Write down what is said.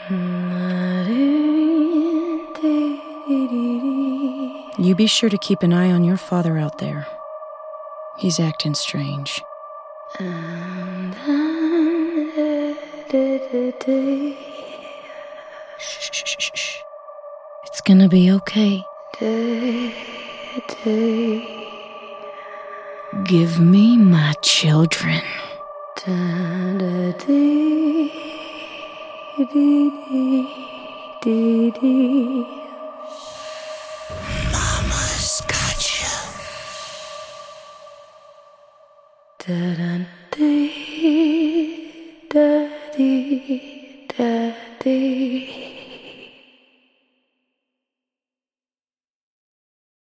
You be sure to keep an eye on your father out there. He's acting strange. Shh. It's gonna be okay. Give me my children. Mama's got you.